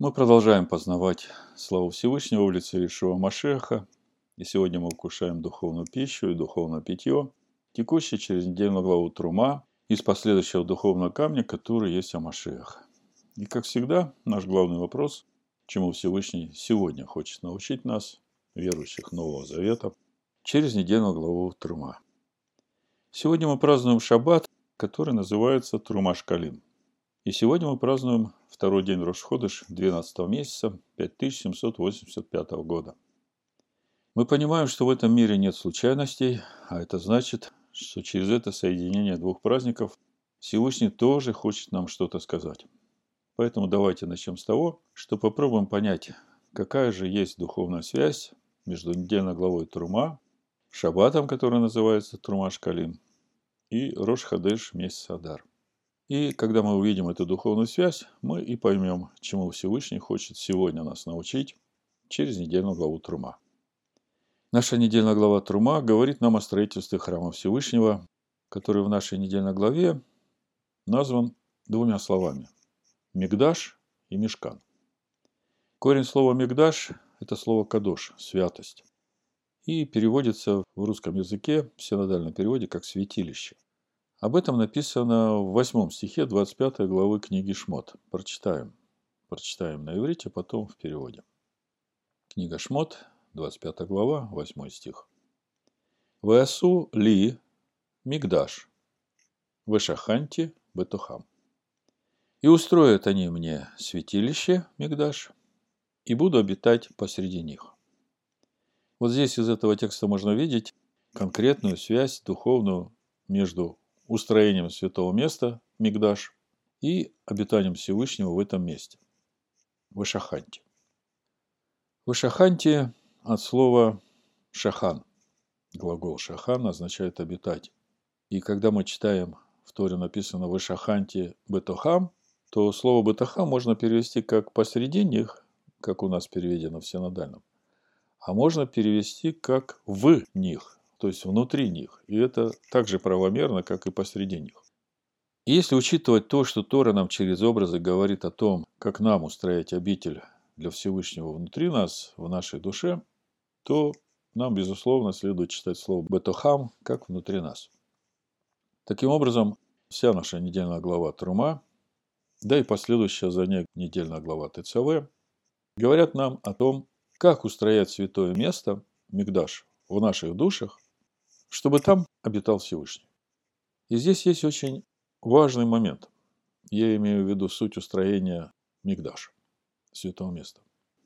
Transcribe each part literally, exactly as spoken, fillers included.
Мы продолжаем познавать славу Всевышнего в лице Иешуа Машеха. И сегодня мы вкушаем духовную пищу и духовное питье, текущее через недельную главу Трума из последующего духовного камня, который есть о Машех. И как всегда, наш главный вопрос, чему Всевышний сегодня хочет научить нас, верующих Нового Завета, через недельную главу Трума. Сегодня мы празднуем Шаббат, который называется Трума Шкалим. И сегодня мы празднуем второй день Рош-ходеш двенадцатого месяца пять тысяч семьсот восемьдесят пятого года. Мы понимаем, что в этом мире нет случайностей, а это значит, что через это соединение двух праздников Всевышний тоже хочет нам что-то сказать. Поэтому давайте начнем с того, что попробуем понять, какая же есть духовная связь между недельной главой Трума, Шаббатом, который называется Трума Шкалим, и Рош-ходеш месяц Адар. И когда мы увидим эту духовную связь, мы и поймем, чему Всевышний хочет сегодня нас научить через недельную главу Трума. Наша недельная глава Трума говорит нам о строительстве храма Всевышнего, который в нашей недельной главе назван двумя словами – Микдаш и Мишкан. Корень слова Микдаш – это слово кадош – святость, и переводится в русском языке в синодальном переводе как святилище. Об этом написано в восьмом стихе двадцать пятой главы книги Шмот. Прочитаем. Прочитаем на иврите, потом в переводе. Книга Шмот, двадцать пятая глава, восьмой стих. «Веасу ли мигдаш, вешаханти бетухам». «И устроят они мне святилище, мигдаш, и буду обитать посреди них». Вот здесь из этого текста можно видеть конкретную связь духовную между устроением святого места, Микдаш, и обитанием Всевышнего в этом месте. Вешаханти. Вешаханти от слова шахан. Глагол шахан означает обитать. И когда мы читаем, в Торе написано Вешаханти бетохам, то слово бетохам можно перевести как посреди них, как у нас переведено в синодальном, а можно перевести как в них. То есть внутри них. И это так же правомерно, как и посреди них. И если учитывать то, что Тора нам через образы говорит о том, как нам устроить обитель для Всевышнего внутри нас, в нашей душе, то нам, безусловно, следует читать слово «бетохам» как внутри нас. Таким образом, вся наша недельная глава Трума, да и последующая за ней недельная глава ТЦВ, говорят нам о том, как устроять святое место, Микдаш, в наших душах, чтобы там обитал Всевышний. И здесь есть очень важный момент. Я имею в виду суть устроения Микдаша, святого места.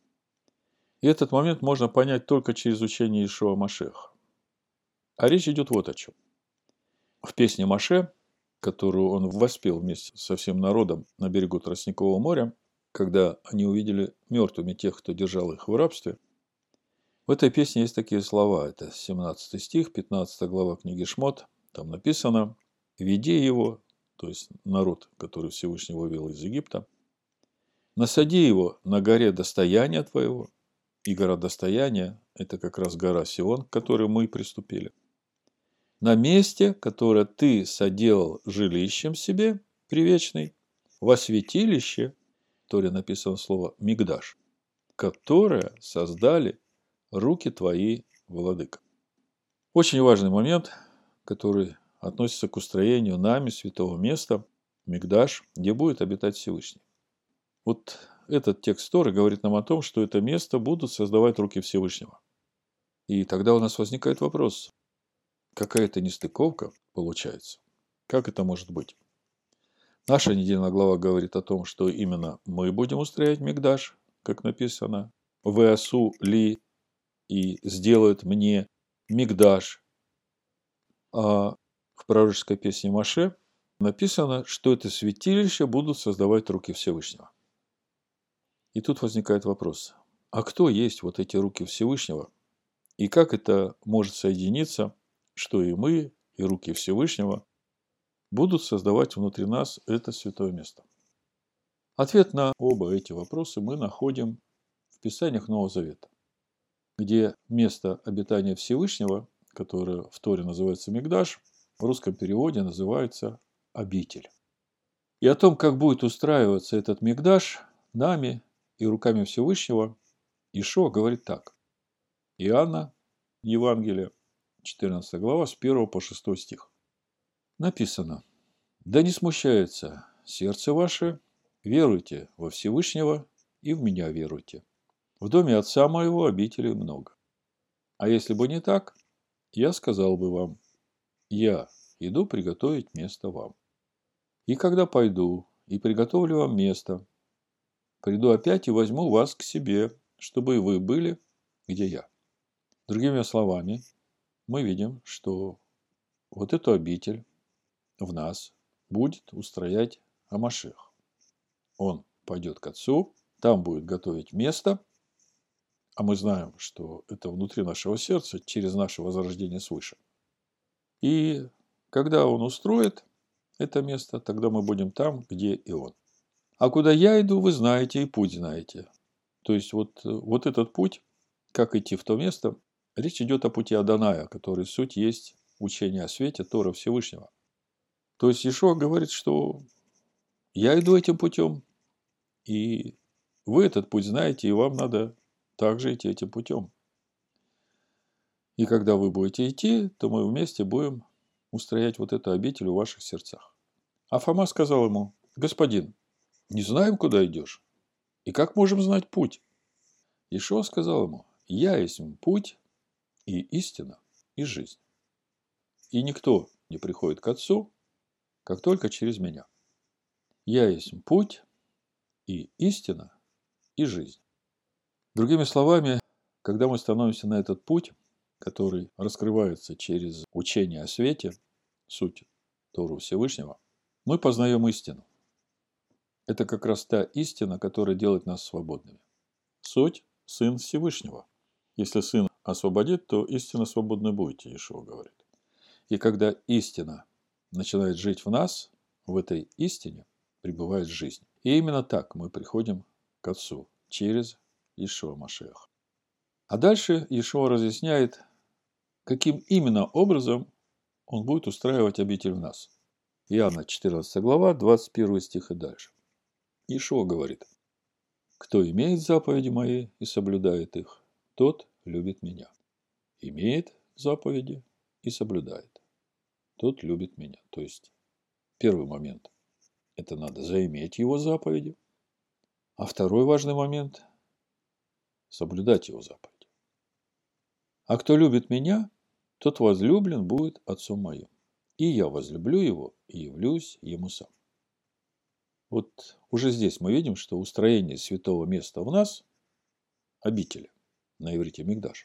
И этот момент можно понять только через учение Иешуа Машеха. А речь идет вот о чем. В песне Моше, которую он воспел вместе со всем народом на берегу Тростникового моря, когда они увидели мертвыми тех, кто держал их в рабстве, в этой песне есть такие слова. Это семнадцатый стих, пятнадцатая глава книги Шмот. Там написано: «Веди его», то есть народ, который Всевышний вывел из Египта, «насади его на горе достояния твоего». И гора достояния – это как раз гора Сион, к которой мы приступили. «На месте, которое ты соделал жилищем себе, привечный, во святилище», в Торе написано слово «мигдаш», «которое создали руки твои, владыка». Очень важный момент, который относится к устроению нами святого места, Микдаш, где будет обитать Всевышний. Вот этот текст Торы говорит нам о том, что это место будут создавать руки Всевышнего. И тогда у нас возникает вопрос, какая-то нестыковка получается. Как это может быть? Наша недельная глава говорит о том, что именно мы будем устроять Микдаш, как написано, «Веасу ли» и «сделают мне Микдаш». А в пророческой песне Моше написано, что это святилище будут создавать руки Всевышнего. И тут возникает вопрос, а кто есть вот эти руки Всевышнего? И как это может соединиться, что и мы, и руки Всевышнего будут создавать внутри нас это святое место? Ответ на оба эти вопроса мы находим в Писаниях Нового Завета, где место обитания Всевышнего, которое в Торе называется Микдаш, в русском переводе называется обитель. И о том, как будет устраиваться этот Микдаш, нами и руками Всевышнего, Иешуа говорит так. Иоанна, Евангелие, четырнадцатая глава, с первого по шестой стих. Написано: «Да не смущается сердце ваше, веруйте во Всевышнего и в меня веруйте. В доме отца моего обителей много. А если бы не так, я сказал бы вам, я иду приготовить место вам. И когда пойду и приготовлю вам место, приду опять и возьму вас к себе, чтобы и вы были, где я». Другими словами, мы видим, что вот эту обитель в нас будет устроять Амашиах. Он пойдет к Отцу, там будет готовить место, а мы знаем, что это внутри нашего сердца, через наше возрождение свыше. И когда он устроит это место, тогда мы будем там, где и он. А куда я иду, вы знаете, и путь знаете. То есть, вот, вот этот путь, как идти в то место, речь идет о пути Аданая, который суть есть учение о свете Тора Всевышнего. То есть, Иешуа говорит, что я иду этим путем, и вы этот путь знаете, и вам надо также идти этим путем. И когда вы будете идти, то мы вместе будем устроять вот эту обитель в ваших сердцах. А Фома сказал ему: «Господин, не знаем, куда идешь, и как можем знать путь?» Иешуа сказал ему: «Я есть путь и истина, и жизнь. И никто не приходит к Отцу, как только через меня. Я есть путь и истина, и жизнь». Другими словами, когда мы становимся на этот путь, который раскрывается через учение о свете, суть Тору Всевышнего, мы познаем истину. Это как раз та истина, которая делает нас свободными. Суть – Сын Всевышнего. Если Сын освободит, то истинно свободны будете, Иешуа говорит. И когда истина начинает жить в нас, в этой истине пребывает жизнь. И именно так мы приходим к Отцу, через Иешуа Машиах. А дальше Иешуа разъясняет, каким именно образом он будет устраивать обитель в нас. Иоанна четырнадцатая глава, двадцать первый стих и дальше. Иешуа говорит: «Кто имеет заповеди мои и соблюдает их, тот любит меня. Имеет заповеди и соблюдает, тот любит меня». То есть, первый момент – это надо заиметь его заповеди. А второй важный момент – соблюдать его заповеди. А кто любит меня, тот возлюблен будет Отцом моим. И я возлюблю его и явлюсь ему сам. Вот уже здесь мы видим, что устроение святого места в нас, обители, на иврите микдаш,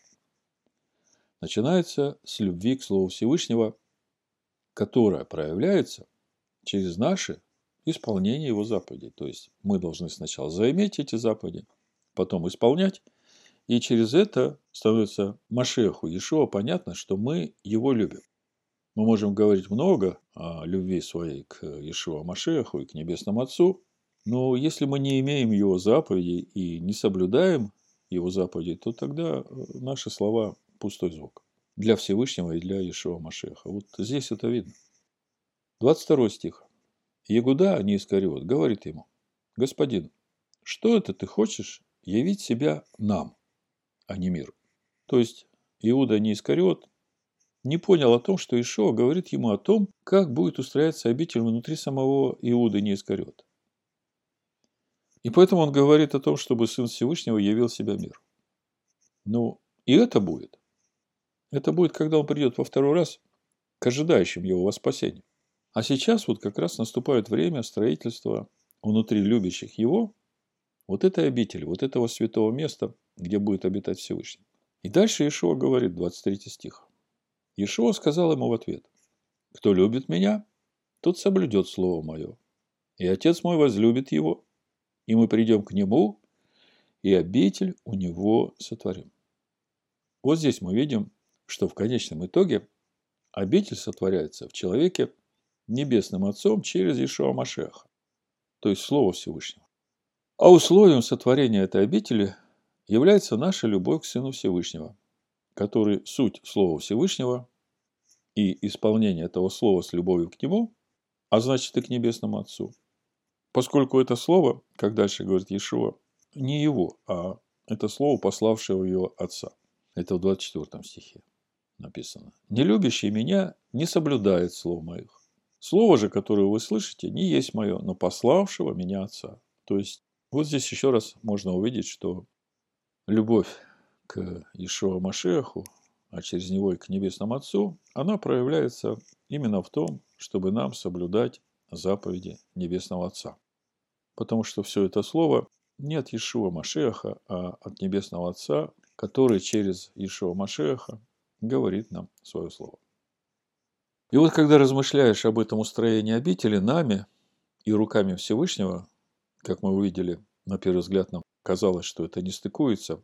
начинается с любви к Слову Всевышнего, которая проявляется через наше исполнение его заповедей. То есть мы должны сначала заиметь эти заповеди, потом исполнять, и через это становится Машиаху Иешуа понятно, что мы его любим. Мы можем говорить много о любви своей к Иешуа Машиаху и к Небесному Отцу, но если мы не имеем его заповедей и не соблюдаем его заповедей, то тогда наши слова – пустой звук для Всевышнего и для Иешуа Машиаха. Вот здесь это видно. двадцать второй стих. Иуда, а не Искариот, говорит ему: «Господин, что это ты хочешь явить себя нам, а не миру?» То есть Иуда, не Искариот, не понял о том, что Иешуа говорит ему о том, как будет устрояться обитель внутри самого Иуды, не Искариота. И поэтому он говорит о том, чтобы Сын Всевышнего явил себя миру. Ну, и это будет. Это будет, когда он придет во второй раз к ожидающим его во спасении. А сейчас вот как раз наступает время строительства внутри любящих его вот этой обители, вот этого святого места, где будет обитать Всевышний. И дальше Иешуа говорит, двадцать третий стих. Иешуа сказал ему в ответ: «Кто любит меня, тот соблюдет слово мое, и Отец мой возлюбит его, и мы придем к нему, и обитель у него сотворим». Вот здесь мы видим, что в конечном итоге обитель сотворяется в человеке Небесным Отцом через Иешуа Машиаха, то есть Слово Всевышнего. А условием сотворения этой обители является наша любовь к Сыну Всевышнего, который суть Слова Всевышнего и исполнение этого Слова с любовью к Нему, а значит и к Небесному Отцу. Поскольку это Слово, как дальше говорит Иешуа, не его, а это слово, пославшего ее отца. Это в двадцать четвёртом стихе написано. «Не любящий меня не соблюдает слов моих. Слово же, которое вы слышите, не есть мое, но пославшего меня отца». То есть, вот здесь еще раз можно увидеть, что любовь к Иешуа Машиаху, а через него и к Небесному Отцу, она проявляется именно в том, чтобы нам соблюдать заповеди Небесного Отца. Потому что все это слово не от Иешуа Машиаха, а от Небесного Отца, который через Иешуа Машиаха говорит нам свое слово. И вот когда размышляешь об этом устроении обители нами и руками Всевышнего, как мы увидели, на первый взгляд нам казалось, что это не стыкуется.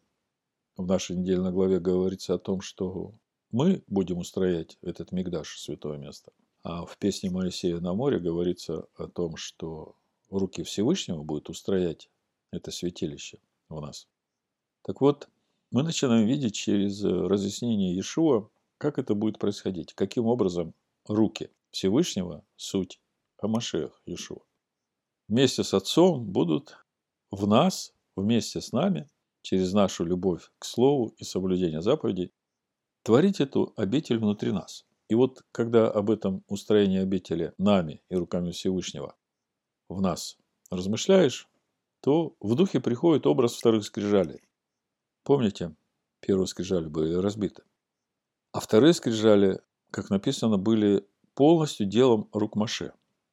В нашей недельной главе говорится о том, что мы будем устроять этот микдаш, святое место. А в песне Моисея на море говорится о том, что руки Всевышнего будут устроять это святилище в нас. Так вот, мы начинаем видеть через разъяснение Иешуа, как это будет происходить, каким образом руки Всевышнего, суть Амашиах Иешуа, вместе с Отцом будут в нас, вместе с нами, через нашу любовь к Слову и соблюдение заповедей, творить эту обитель внутри нас. И вот, когда об этом устроении обители нами и руками Всевышнего в нас размышляешь, то в духе приходит образ вторых скрижалей. Помните, первые скрижали были разбиты. А вторые скрижали, как написано, были полностью делом рук Моше.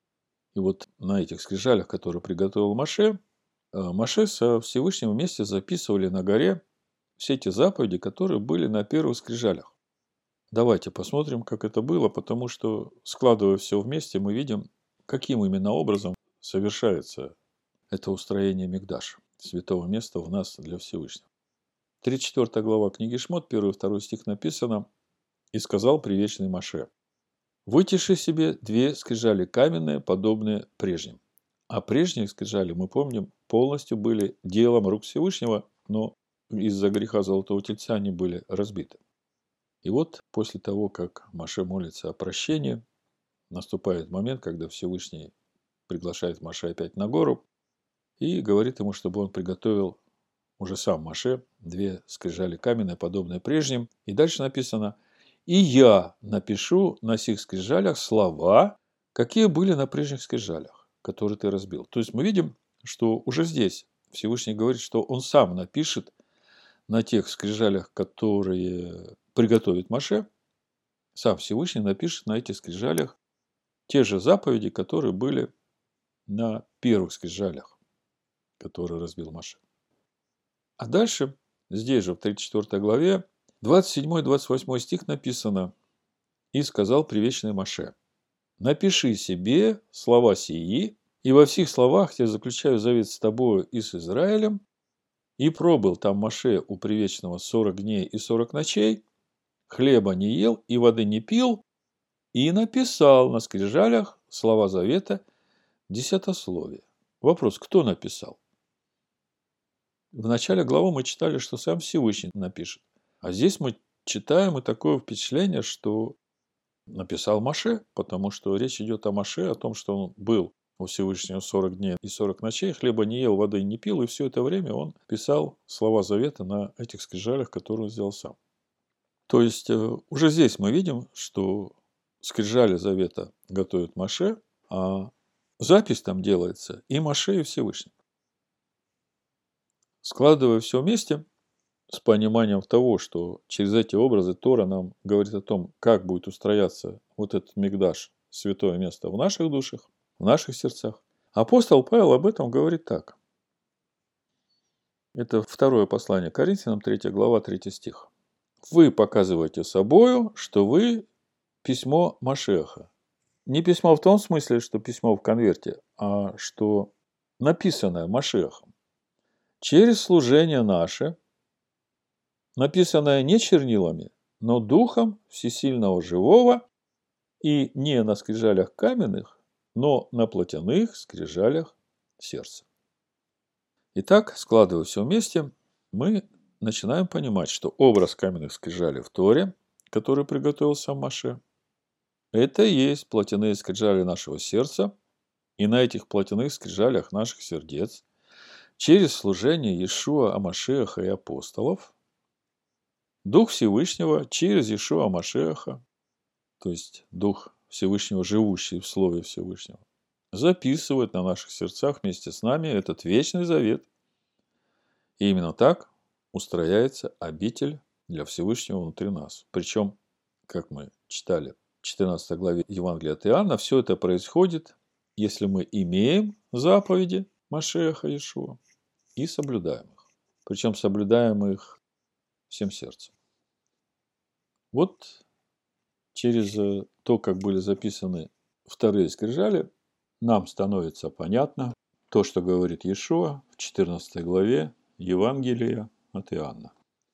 И вот на этих скрижалях, которые приготовил Моше, Моше со Всевышним вместе записывали на горе все эти заповеди, которые были на первых скрижалях. Давайте посмотрим, как это было, потому что, складывая все вместе, мы видим, каким именно образом совершается это устроение микдаша, святого места в нас для Всевышнего. тридцать четвёртая глава книги Шмот, первый и второй стих написано: «И сказал привечный Моше: вытиши себе две скрижали каменные, подобные прежним». А прежние скрижали, мы помним, полностью были делом рук Всевышнего, но из-за греха Золотого Тельца они были разбиты. И вот после того, как Моше молится о прощении, наступает момент, когда Всевышний приглашает Моше опять на гору и говорит ему, чтобы он приготовил уже сам Моше две скрижали каменные, подобные прежним. И дальше написано: «И я напишу на сих скрижалях слова, какие были на прежних скрижалях, которые ты разбил». То есть мы видим, что уже здесь Всевышний говорит, что он сам напишет на тех скрижалях, которые приготовит Моше, сам Всевышний напишет на этих скрижалях те же заповеди, которые были на первых скрижалях, которые разбил Моше. А дальше, здесь же в тридцать четвёртой главе, двадцать седьмой двадцать восьмой стих написано: «И сказал привечный Моше: напиши себе слова сии, и во всех словах я заключаю завет с тобою и с Израилем. И пробыл там Моше у привечного сорок дней и сорок ночей, хлеба не ел и воды не пил, и написал на скрижалях слова завета десятословия». Вопрос: кто написал? В начале главы мы читали, что сам Всевышний напишет. А здесь мы читаем и такое впечатление, что написал Моше, потому что речь идет о Моше, о том, что он был у Всевышнего сорок дней и сорок ночей, хлеба не ел, воды не пил, и все это время он писал слова завета на этих скрижалях, которые он сделал сам. То есть, уже здесь мы видим, что скрижали завета готовит Моше, а запись там делается и Моше, и Всевышний. Складывая все вместе, с пониманием того, что через эти образы Тора нам говорит о том, как будет устрояться вот этот микдаш, святое место в наших душах, в наших сердцах, апостол Павел об этом говорит так. Это второе послание Коринфянам, третья глава, третий стих. «Вы показываете собою, что вы письмо Машеха». Не письмо в том смысле, что письмо в конверте, а что написанное Машехом. Через служение наше, написанное не чернилами, но духом всесильного живого, и не на скрижалях каменных, но на плотяных скрижалях сердца. Итак, складывая все вместе, мы начинаем понимать, что образ каменных скрижалей в Торе, который приготовил сам Моше, это и есть плотяные скрижали нашего сердца, и на этих плотяных скрижалях наших сердец через служение Иешуа Амашеха и апостолов, Дух Всевышнего через Иешуа Амашеха, то есть Дух Всевышнего, живущий в Слове Всевышнего, записывает на наших сердцах вместе с нами этот вечный завет. И именно так устрояется обитель для Всевышнего внутри нас. Причем, как мы читали в четырнадцатой главе Евангелия от Иоанна, все это происходит, если мы имеем заповеди Машеха Иешуа и соблюдаем их. Причем соблюдаем их всем сердцем. Вот через то, как были записаны вторые скрижали, нам становится понятно то, что говорит Иешуа в четырнадцатой главе Евангелия от Иоанна.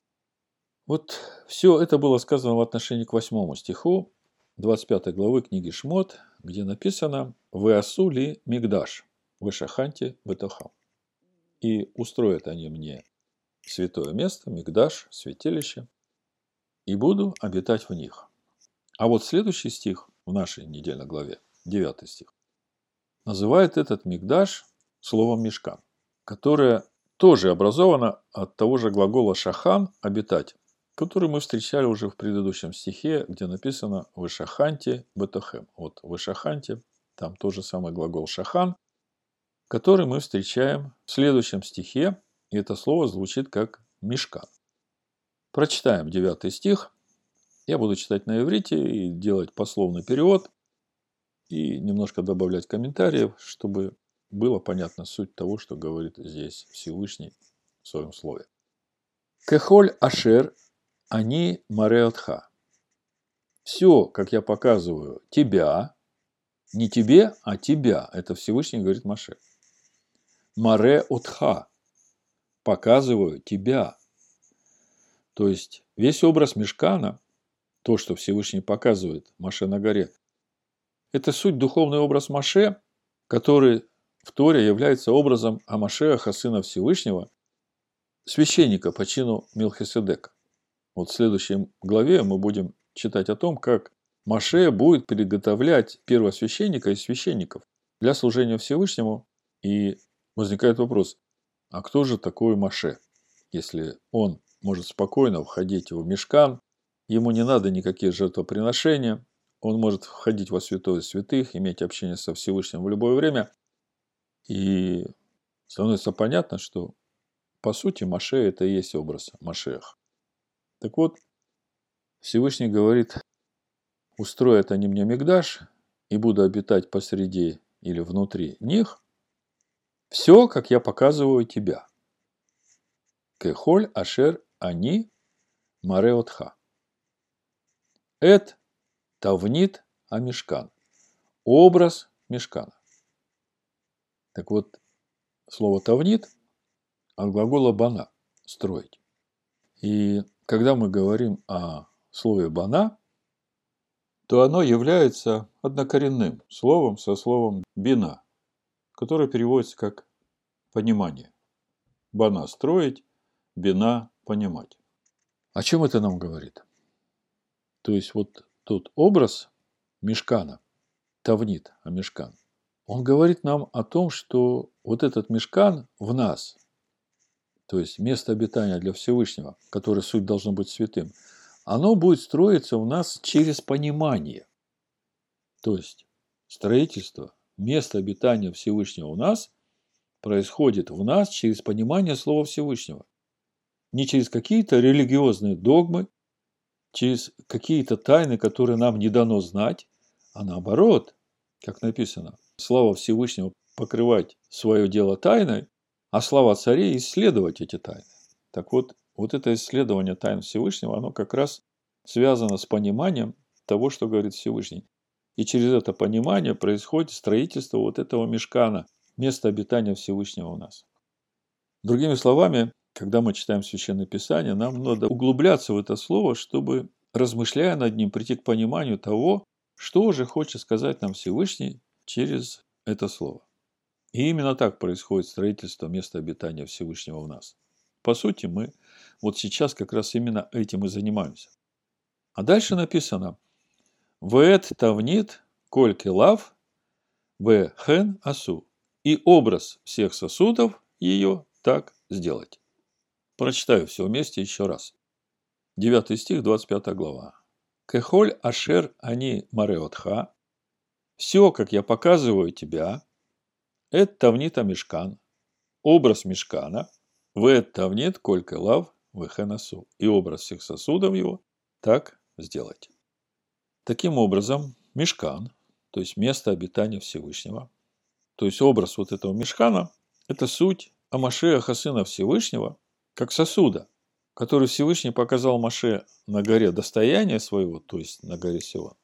Вот все это было сказано в отношении к восьмому стиху двадцать пятой главы книги Шмот, где написано «Веасу ли мигдаш, вешаханти бетохам». И устроят они мне святое место, мигдаш, святилище, и буду обитать в них. А вот следующий стих в нашей недельной главе, девятый стих, называет этот мигдаш словом мишкан, которое тоже образовано от того же глагола шахан – обитать, который мы встречали уже в предыдущем стихе, где написано «Вешаханти бетохем». Вот «Вешаханти» – там тот же самый глагол «шахан», который мы встречаем в следующем стихе, и это слово звучит как «мишкан». Прочитаем девятый стих. Я буду читать на иврите и делать пословный перевод, и немножко добавлять комментариев, чтобы было понятна суть того, что говорит здесь Всевышний в своем слове. «Кехоль ашер ани мареотха». Все, как я показываю, тебя, не тебе, а тебя. Это Всевышний говорит Моше. Мареотха. Показываю тебя. То есть, весь образ мишкана, то, что Всевышний показывает Моше на горе, это суть духовный образ Моше, который в Торе является образом Амашеха, сына Всевышнего, священника по чину Мелхиседека. Вот в следующей главе мы будем читать о том, как Моше будет приготовлять первосвященника и священников для служения Всевышнему. И возникает вопрос, а кто же такой Моше, если он может спокойно входить в мишкан, ему не надо никакие жертвоприношения, он может входить во святое святых, иметь общение со Всевышним в любое время. И становится понятно, что по сути Моше это и есть образ Машеха. Так вот, Всевышний говорит, устроят они мне мигдаш, и буду обитать посреди или внутри них, все, как я показываю тебя. Кехоль ашер ани мареотха. Эт тавнит амишкан. Образ мишкана. Так вот, слово тавнит от глагола бана – строить. И когда мы говорим о слове бана, то оно является однокоренным словом со словом бина, которое переводится как понимание. Бана – строить, бина – понимать. О чем это нам говорит? То есть, вот тот образ мишкана, тавнит, а мишкан, он говорит нам о том, что вот этот мишкан в нас, то есть место обитания для Всевышнего, которое суть должно быть святым, оно будет строиться у нас через понимание. То есть строительство места обитания Всевышнего у нас происходит в нас через понимание Слова Всевышнего. Не через какие-то религиозные догмы, через какие-то тайны, которые нам не дано знать, а наоборот, как написано, слава Всевышнего покрывать свое дело тайной, а слава царей исследовать эти тайны. Так вот, вот это исследование тайн Всевышнего, оно как раз связано с пониманием того, что говорит Всевышний. И через это понимание происходит строительство вот этого мишкана, места обитания Всевышнего у нас. Другими словами, когда мы читаем Священное Писание, нам надо углубляться в это слово, чтобы, размышляя над ним, прийти к пониманию того, что же хочет сказать нам Всевышний через это слово. И именно так происходит строительство места обитания Всевышнего в нас. По сути, мы вот сейчас как раз именно этим и занимаемся. А дальше написано «Вэт тавнит коль келав вэ хэн асу». И образ всех сосудов ее так сделать. Прочитаю все вместе еще раз. Девятый стих, двадцать пятая глава. Кехоль ашер ани мареотха. Все, как я показываю тебя, это тавнита мишкан, образ мишкана, в это тавнит колька лав вехенасу. И образ всех сосудов его так сделать. Таким образом, мишкан, то есть место обитания Всевышнего, то есть образ вот этого мишкана, это суть Машиаха, сына Всевышнего, как сосуда, который Всевышний показал Моше на горе достояния своего, то есть на горе Сион.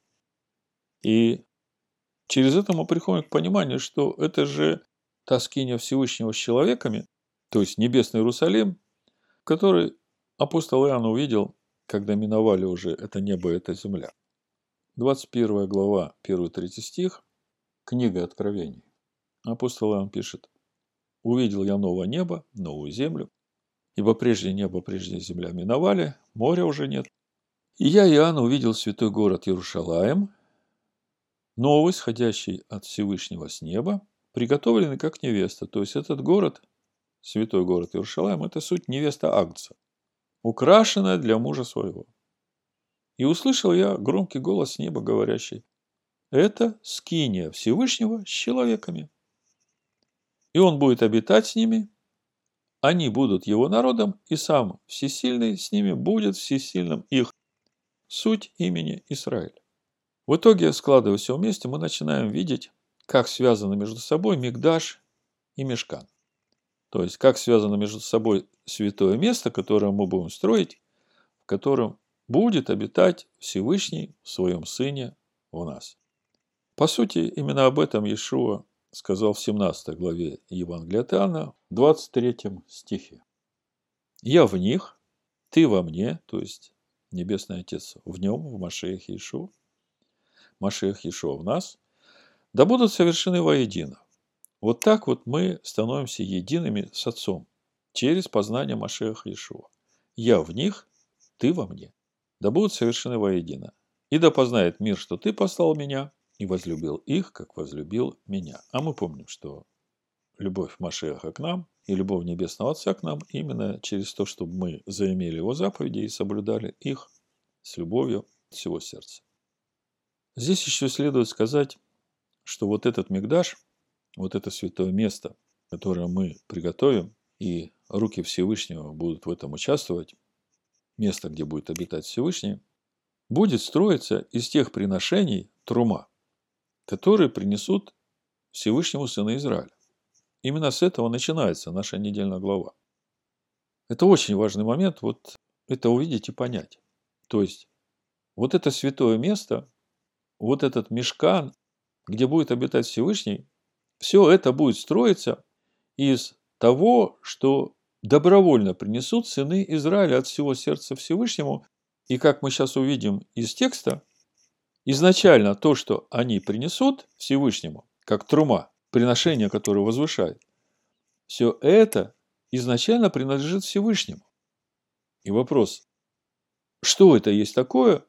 И через это мы приходим к пониманию, что это же та скиния Всевышнего с человеками, то есть небесный Иерусалим, который апостол Иоанн увидел, когда миновали уже это небо и эта земля. двадцать первая глава, первый-третий стих, книга Откровений. Апостол Иоанн пишет: «Увидел я новое небо, новую землю, ибо прежде небо, прежде земля миновали, моря уже нет. И я, Иоанн, увидел святой город Иерушалаим, новый, сходящий от Всевышнего с неба, приготовленный как невеста». То есть этот город, святой город Иерушалаим, это суть невеста Агнца, украшенная для мужа своего. И услышал я громкий голос с неба, говорящий: это скиния Всевышнего с человеками. И он будет обитать с ними, они будут его народом, и сам Всесильный с ними будет всесильным их. Суть имени Израиль. В итоге, складывая все вместе, мы начинаем видеть, как связаны между собой Микдаш и Мишкан. То есть, как связано между собой святое место, которое мы будем строить, в котором будет обитать Всевышний в своем Сыне в нас. По сути, именно об этом Иешуа сказал в семнадцатой главе Евангелия от Иоанна, в двадцать третьем стихе. «Я в них, ты во мне», то есть Небесный Отец в нем, в Машиахе Иешуа, Машиах Иешуа в нас, да будут совершены воедино. Вот так вот мы становимся едиными с Отцом через познание Машиаха Иешуа. Я в них, ты во мне, да будут совершены воедино. И да познает мир, что ты послал меня, и возлюбил их, как возлюбил меня. А мы помним, что любовь Машиаха к нам и любовь Небесного Отца к нам именно через то, чтобы мы заимели Его заповеди и соблюдали их с любовью всего сердца. Здесь еще следует сказать, что вот этот Микдаш, вот это святое место, которое мы приготовим, и руки Всевышнего будут в этом участвовать, место, где будет обитать Всевышний, будет строиться из тех приношений трума, которые принесут Всевышнему сына Израиля. Именно с этого начинается наша недельная глава. Это очень важный момент, вот это увидеть и понять. То есть, вот это святое место, вот этот мишкан, где будет обитать Всевышний, все это будет строиться из того, что добровольно принесут сыны Израиля от всего сердца Всевышнему. И как мы сейчас увидим из текста, изначально то, что они принесут Всевышнему, как трума, приношение, которое возвышает, все это изначально принадлежит Всевышнему. И вопрос, что это есть такое,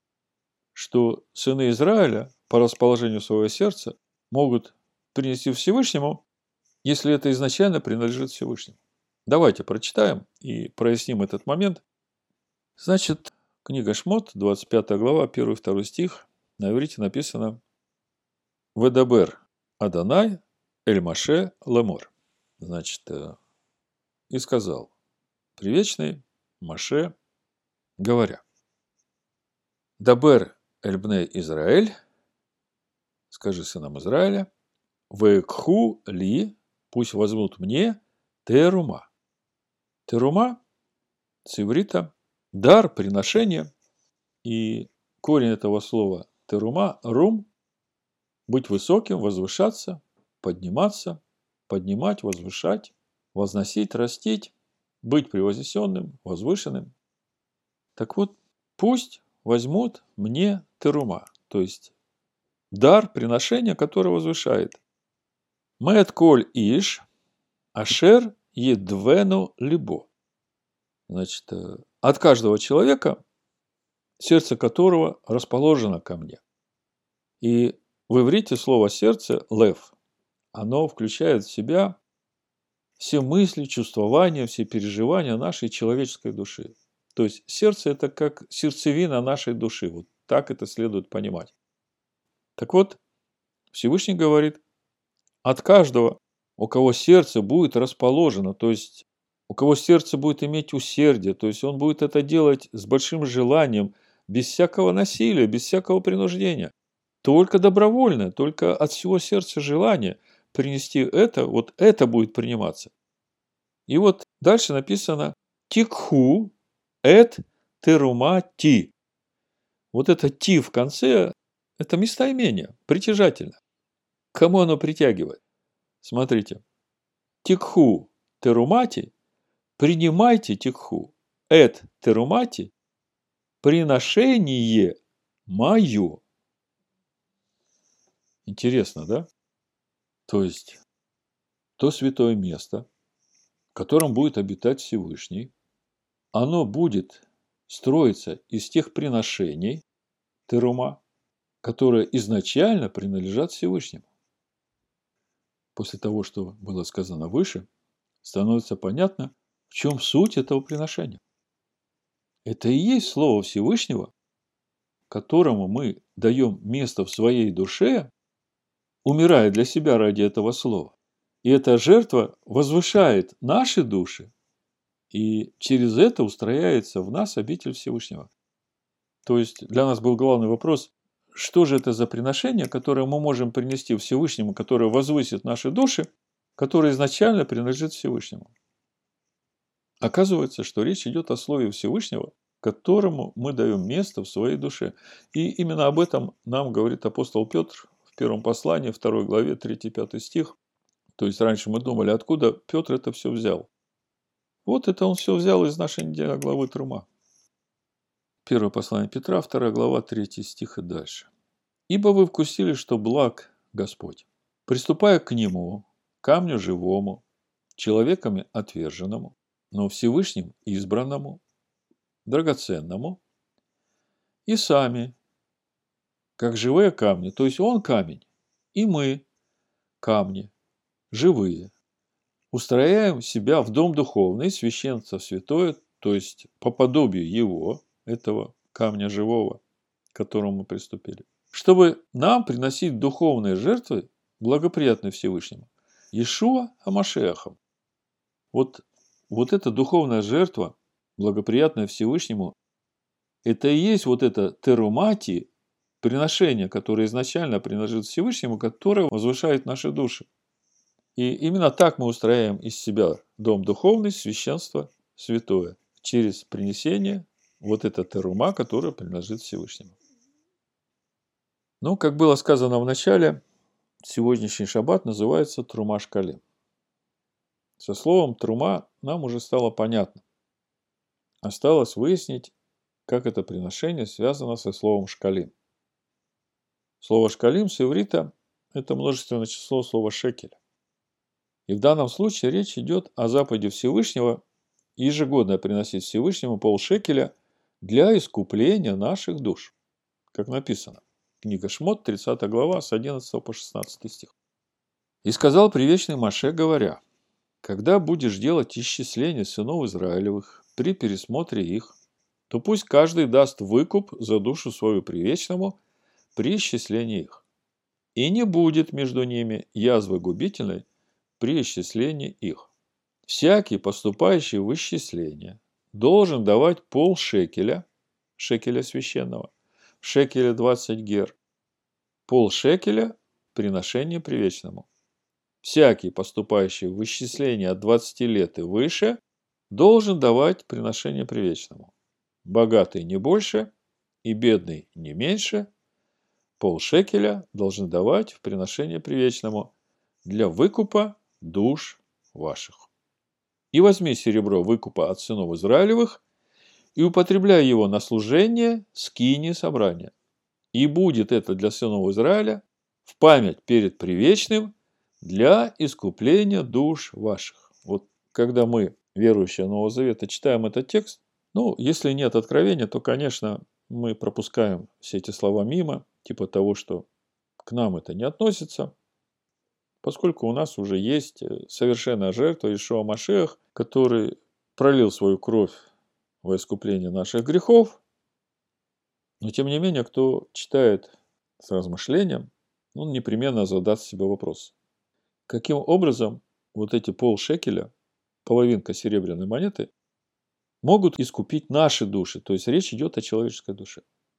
что сыны Израиля по расположению своего сердца могут принести Всевышнему, если это изначально принадлежит Всевышнему? Давайте прочитаем и проясним этот момент. Значит, книга Шмот, двадцать пятая глава, первый-второй стих, на иврите написано: «Ведабер Адонай эль Моше лемор». Значит, и сказал Привечный Моше, говоря: «Дабер эль бней Израэль», скажи сынам Израиля, «векху ли», пусть возьмут мне, терума. Терума с иврита дар, приношение, и корень этого слова терума, рум, быть высоким, возвышаться, подниматься, поднимать, возвышать, возносить, растить, быть превознесенным, возвышенным. Так вот, пусть возьмут мне терума, то есть дар, приношение, которое возвышает. Мэт коль иш, ашер едвену либо. Значит, от каждого человека, сердце которого расположено ко мне. И в иврите слово «сердце» – лев, оно включает в себя все мысли, чувствования, все переживания нашей человеческой души. То есть сердце – это как сердцевина нашей души. Вот так это следует понимать. Так вот, Всевышний говорит, от каждого, у кого сердце будет расположено, то есть у кого сердце будет иметь усердие, то есть он будет это делать с большим желанием, без всякого насилия, без всякого принуждения. Только добровольное, только от всего сердца желание принести это, вот это будет приниматься. И вот дальше написано «тикху эт терума ти». Вот это «ти» в конце – это местоимение, притяжательное. К кому оно притягивает? Смотрите. «Тикху терумати» – принимайте тикху. «Эт терумати» – приношение мое. Интересно, да? То есть, то святое место, в котором будет обитать Всевышний, оно будет строиться из тех приношений, терума, которые изначально принадлежат Всевышнему. После того, что было сказано выше, становится понятно, в чем суть этого приношения. Это и есть Слово Всевышнего, которому мы даем место в своей душе, умирая для себя ради этого Слова. И эта жертва возвышает наши души, и через это устрояется в нас обитель Всевышнего. То есть для нас был главный вопрос, что же это за приношение, которое мы можем принести Всевышнему, которое возвысит наши души, которое изначально принадлежит Всевышнему. Оказывается, что речь идет о Слове Всевышнего, которому мы даем место в своей душе. И именно об этом нам говорит апостол Петр в первом послании, второй главе, третий-пятый стих. То есть раньше мы думали, откуда Петр это все взял. Вот это он все взял из нашей недельной главы Трума. Первое послание Петра, вторая глава, третий стих и дальше. «Ибо вы вкусили, что благ Господь, приступая к Нему, камню живому, человеками отверженному, но Всевышним избранному, драгоценному, и сами, как живые камни, то есть Он камень, и мы камни, живые, устрояем себя в дом духовный, священство святое, то есть по подобию Его, этого камня живого, к которому мы приступили, чтобы нам приносить духовные жертвы, благоприятные Всевышнему, Иешуа Амашиахом. Вот, вот эта духовная жертва, благоприятная Всевышнему, это и есть вот это терумати, приношение, которое изначально принадлежит Всевышнему, которое возвышает наши души. И именно так мы устрояем из себя дом духовный, священство святое, через принесение вот это терума, которое принадлежит Всевышнему. Ну, как было сказано в начале, сегодняшний шаббат называется Трума Шкалим. Со словом трума нам уже стало понятно. Осталось выяснить, как это приношение связано со словом шкалим. Слово шкалим с иврита – это множественное число слова шекеля. И в данном случае речь идет о заповеди Всевышнего ежегодно приносить Всевышнему полшекеля для искупления наших душ. Как написано. Книга Шмот, тридцатая глава, с одиннадцатого по шестнадцатый стих. «И сказал привечный Моше, говоря, когда будешь делать исчисление сынов Израилевых при пересмотре их, то пусть каждый даст выкуп за душу свою привечному при исчислении их. И не будет между ними язвы губительной при исчислении их. Всякий, поступающий в исчисление, должен давать полшекеля, шекеля священного, в шекеле двадцать гер, полшекеля приношение привечному. Всякий, поступающий в исчисление от двадцати лет и выше, должен давать приношение привечному. Богатый не больше и бедный не меньше, полшекеля должен давать в приношение привечному для выкупа душ ваших. И возьми серебро выкупа от сынов Израилевых и употребляй его на служение скинии собрания. И будет это для сынов Израиля в память перед привечным для искупления душ ваших». Вот когда мы, верующие Нового Завета, читаем этот текст, ну, если нет откровения, то, конечно, мы пропускаем все эти слова мимо, типа того, что к нам это не относится. поскольку у нас уже есть совершенная жертва Иешуа Машиах, который пролил свою кровь во искупление наших грехов. Но тем не менее, кто читает с размышлением, он непременно задаст себе вопрос. Каким образом вот эти полшекеля, половинка серебряной монеты, могут искупить наши души? То есть речь идет о человеческой душе.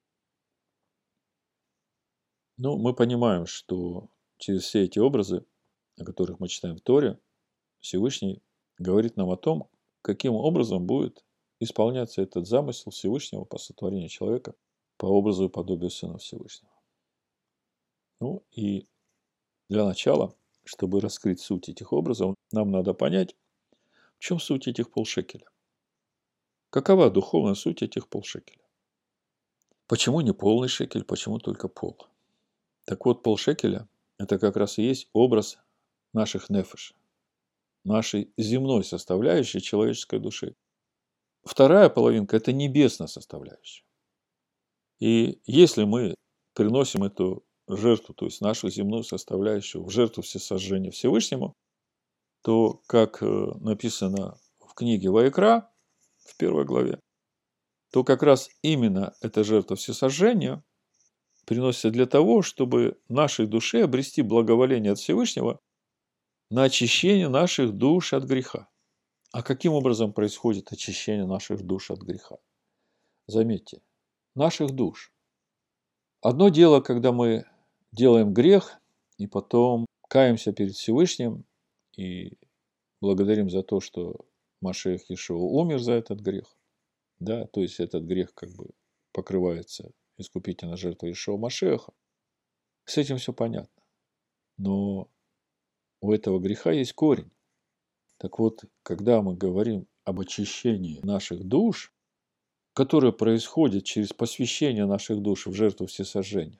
Ну, мы понимаем, что через все эти образы, о которых мы читаем в Торе, Всевышний говорит нам о том, каким образом будет исполняться этот замысел Всевышнего по сотворению человека по образу и подобию Сына Всевышнего. Ну и для начала, чтобы раскрыть суть этих образов, нам надо понять, в чем суть этих полшекеля. Какова духовная суть этих полшекеля? Почему не полный шекель, почему только пол? Так вот, полшекеля – это как раз и есть образ наших нефеш, нашей земной составляющей человеческой души. Вторая половинка – это небесная составляющая. И если мы приносим эту жертву, то есть нашу земную составляющую, в жертву всесожжения Всевышнему, то, как написано в книге Ваикра, в первой главе, то как раз именно эта жертва всесожжения приносится для того, чтобы нашей душе обрести благоволение от Всевышнего на очищение наших душ от греха. А каким образом происходит очищение наших душ от греха? Заметьте, наших душ. Одно дело, когда мы делаем грех, и потом каемся перед Всевышним, и благодарим за то, что Машиах Иешуа умер за этот грех. Да, то есть этот грех как бы покрывается искупительной жертвой Иешуа Машиаха. С этим все понятно. Но у этого греха есть корень. Так вот, когда мы говорим об очищении наших душ, которое происходит через посвящение наших душ в жертву всесожжения,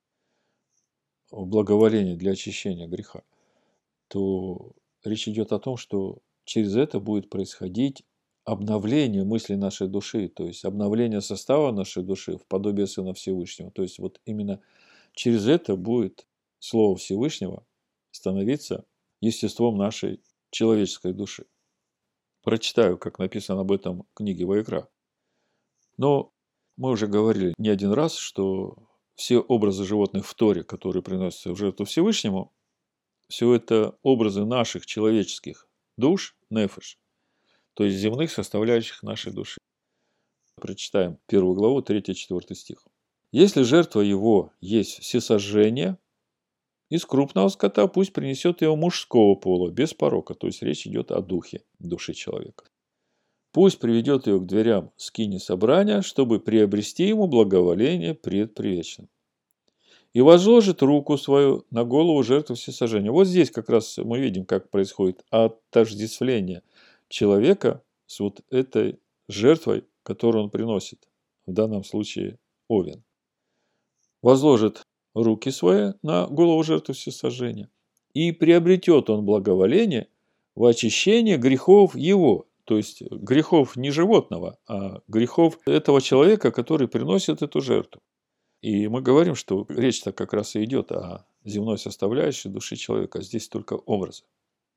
в благоволение для очищения греха, то речь идет о том, что через это будет происходить обновление мысли нашей души, то есть обновление состава нашей души в подобие Сына Всевышнего. То есть вот именно через это будет Слово Всевышнего становиться естеством нашей человеческой души. Прочитаю, как написано об этом в книге Ваикра. Но мы уже говорили не один раз, что все образы животных в Торе, которые приносятся в жертву Всевышнему, все это образы наших человеческих душ, нефеш, то есть земных составляющих нашей души. Прочитаем первую главу, третий-четвёртый стих. «Если жертва его есть всесожжение, из крупного скота пусть принесет его мужского пола, без порока». То есть речь идет о духе души человека. «Пусть приведет ее к дверям скини собрания, чтобы приобрести ему благоволение пред Предвечным. И возложит руку свою на голову жертвы всесожжения». Вот здесь как раз мы видим, как происходит отождествление человека с вот этой жертвой, которую он приносит, в данном случае овен. Возложит руки свои на голову жертвы всесожжения, и приобретет он благоволение в очищение грехов его, то есть грехов не животного, а грехов этого человека, который приносит эту жертву. И мы говорим, что речь-то как раз и идет о земной составляющей души человека, а здесь только образы.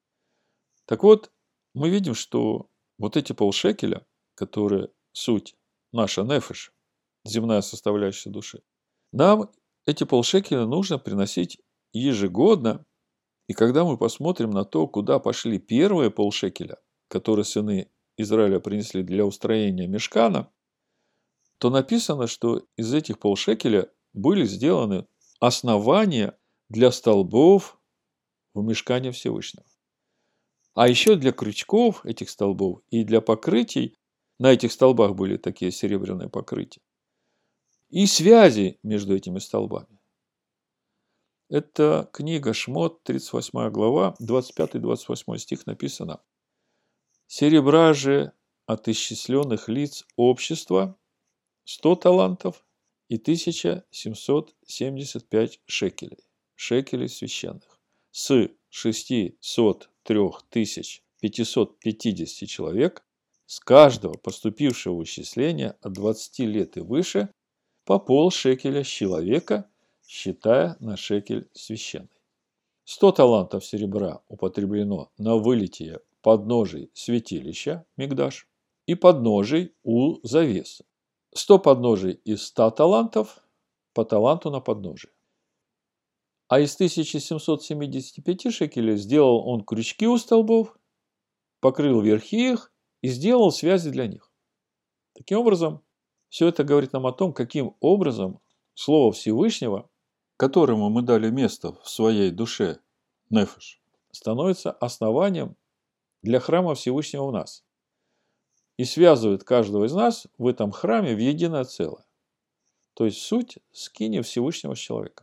Так вот, мы видим, что вот эти полшекеля, которые суть наша нефеш, земная составляющая души, нам эти полшекеля нужно приносить ежегодно. И когда мы посмотрим на то, куда пошли первые полшекеля, которые сыны Израиля принесли для устроения мишкана, то написано, что из этих полшекеля были сделаны основания для столбов в мишкане Всевышнего. А еще для крючков этих столбов и для покрытий, на этих столбах были такие серебряные покрытия, и связи между этими столбами. Это книга Шмот, тридцать восьмая глава, двадцать пятый двадцать восьмой стих написано: «Серебра же от исчисленных лиц общества сто талантов и тысяча семьсот семьдесят пять шекелей, шекелей священных, с шестисот трёх тысяч пятисот пятидесяти человек, с каждого поступившего в исчисление от двадцати лет и выше, по полшекеля с человека, считая на шекель священный». сто талантов серебра употреблено на вылитие подножий святилища, мигдаш, и подножий у завесы. сто подножий из ста талантов по таланту на подножие. А из тысячи семисот семидесяти пяти шекелей сделал он крючки у столбов, покрыл верхи их и сделал связи для них. Таким образом, все это говорит нам о том, каким образом Слово Всевышнего, которому мы дали место в своей душе, нефеш, становится основанием для храма Всевышнего в нас и связывает каждого из нас в этом храме в единое целое. То есть суть скини Всевышнего с человеком.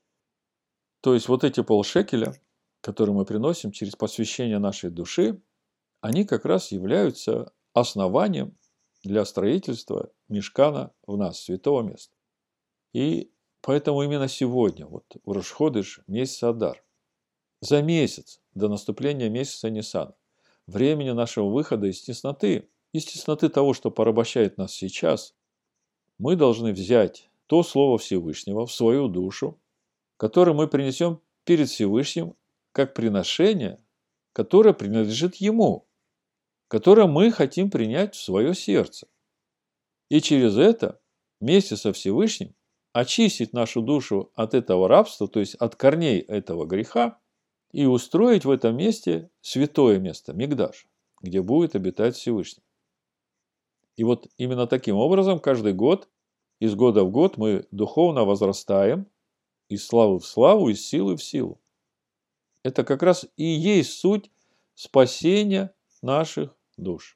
То есть вот эти полшекеля, которые мы приносим через посвящение нашей души, они как раз являются основанием для строительства мишкана в нас, святого места. И поэтому именно сегодня, вот в Рош-ходеш, месяц Адар, за месяц до наступления месяца Нисан, времени нашего выхода из тесноты, из тесноты того, что порабощает нас сейчас, мы должны взять то Слово Всевышнего в свою душу, которое мы принесем перед Всевышним как приношение, которое принадлежит Ему, которое мы хотим принять в свое сердце. И через это вместе со Всевышним очистить нашу душу от этого рабства, то есть от корней этого греха, и устроить в этом месте святое место, мигдаш, где будет обитать Всевышний. И вот именно таким образом каждый год, из года в год мы духовно возрастаем из славы в славу, из силы в силу. Это как раз и есть суть спасения наших душ.